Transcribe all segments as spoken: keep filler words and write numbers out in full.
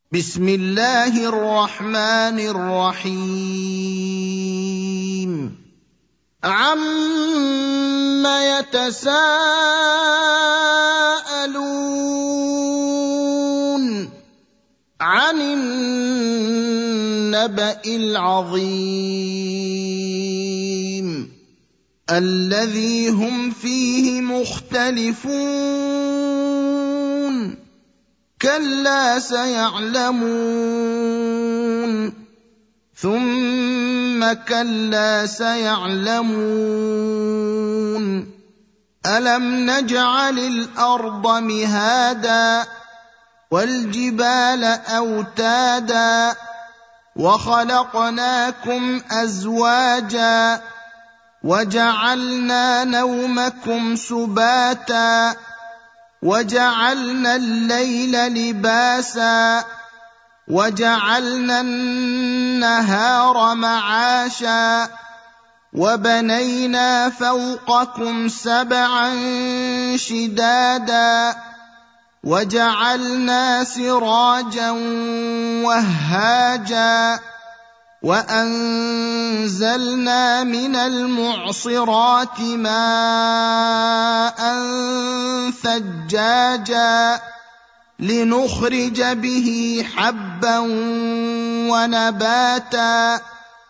بسم الله الرحمن الرحيم عَمَّ يَتَسَاءَلُونَ عَنِ النَّبَإِ الْعَظِيمِ الَّذِي هُمْ فِيهِ مُخْتَلِفُونَ كَلَّا سَيَعْلَمُونَ ثُمَّ كَلَّا سَيَعْلَمُونَ أَلَمْ نَجْعَلِ الْأَرْضَ مِهَادًا وَالْجِبَالَ أَوْتَادًا وَخَلَقْنَاكُمْ أَزْوَاجًا وَجَعَلْنَا نَوْمَكُمْ سُبَاتًا وَجَعَلْنَا اللَّيْلَ لِبَاسًا وَجَعَلْنَا النَّهَارَ مَعَاشًا وَبَنَيْنَا فَوْقَكُمْ سَبْعًا شِدَادًا وَجَعَلْنَا سِرَاجًا وَهَّاجًا وَأَنزَلْنَا مِنَ الْمُعْصِرَاتِ مَاءً ثَجَّاجًا لِنُخْرِجَ بِهِ حَبًّا وَنَبَاتًا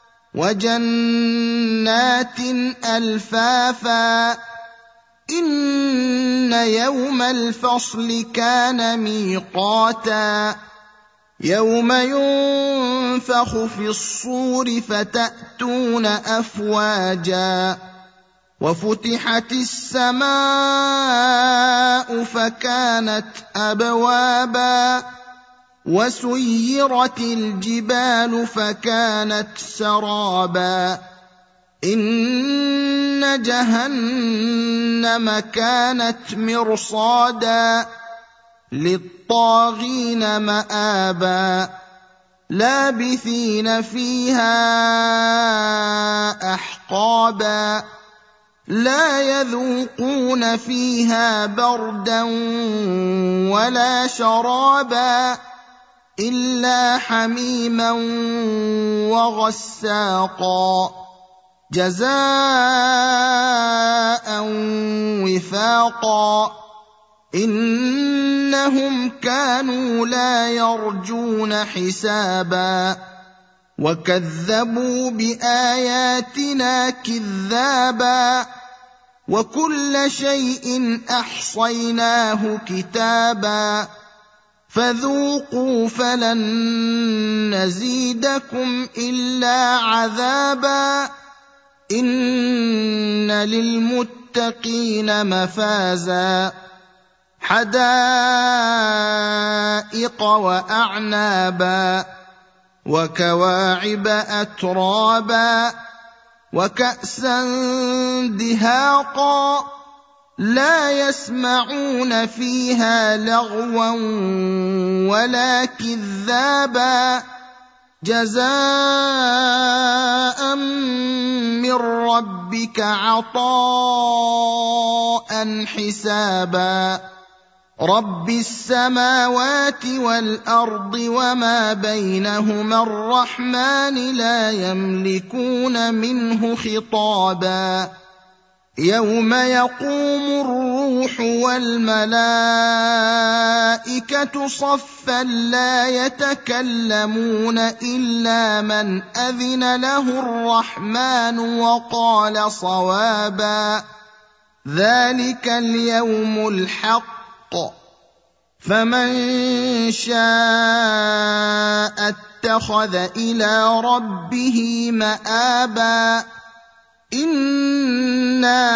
وَجَنَّاتٍ أَلْفَافًا إِنَّ يَوْمَ الْفَصْلِ كَانَ مِيقَاتًا يَوْمَ يُنفَخُ فِي الصُّورِ فَتَأْتُونَ أَفْوَاجًا وَفُتِحَتِ السَّمَاءُ فَكَانَتْ أَبْوَابًا وَسُيِّرَتِ الْجِبَالُ فَكَانَتْ سَرَابًا إِنَّ جَهَنَّمَ كَانَتْ مِرْصَادًا لِّلطَّاغِينَ مَآبًا لَابِثِينَ فِيهَا أَحْقَابًا لَا يَذُوقُونَ فِيهَا بَرْدًا وَلَا شَرَابًا إِلَّا حَمِيمًا وَغَسَّاقًا جَزَاءً وِفَاقًا إِنَّهُمْ كَانُوا لَا يَرْجُونَ حِسَابًا وَكَذَّبُوا بِآيَاتِنَا كِذَّابًا وَكُلَّ شَيْءٍ أَحْصَيْنَاهُ كِتَابًا فَذُوقُوا فَلَن نَّزِيدَكُمْ إِلَّا عَذَابًا إِنَّ لِلْمُتَّقِينَ مَفَازًا حَدَائِقَ وَأَعْنَابًا وَكَوَاعِبَ أَتْرَابًا وَكَأْسًا دِهَاقًا لَا يَسْمَعُونَ فِيهَا لَغْوًا وَلَا كِذَّابًا جَزَاءً مِّن رَّبِّكَ عَطَاءً حِسَابًا رَبِّ السَّمَاوَاتِ وَالْأَرْضِ وَمَا بَيْنَهُمَا الرَّحْمَٰنِ لَا يَمْلِكُونَ مِنْهُ خِطَابًا يَوْمَ يَقُومُ الرُّوحُ وَالْمَلَائِكَةُ صَفًّا لَّا يَتَكَلَّمُونَ إِلَّا مَنْ أَذِنَ لَهُ الرَّحْمَٰنُ وَقَالَ صَوَابًا ذَٰلِكَ الْيَوْمُ الْحَقُّ فَمَن شَاءَ اتَّخَذَ إِلَىٰ رَبِّهِ مَآبًا إِنَّا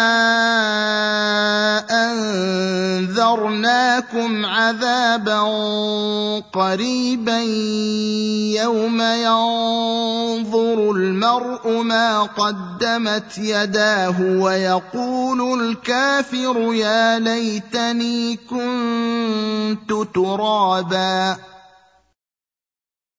أَنذَرْنَاكُمْ عَذَابًا قَرِيبًا يَوْمَ يَنظُرُ الْمَرْءُ مَا قَدَّمَتْ يَدَاهُ وَيَقُولُ الْكَافِرُ يَا لَيْتَنِي كُنتُ تُرَابًا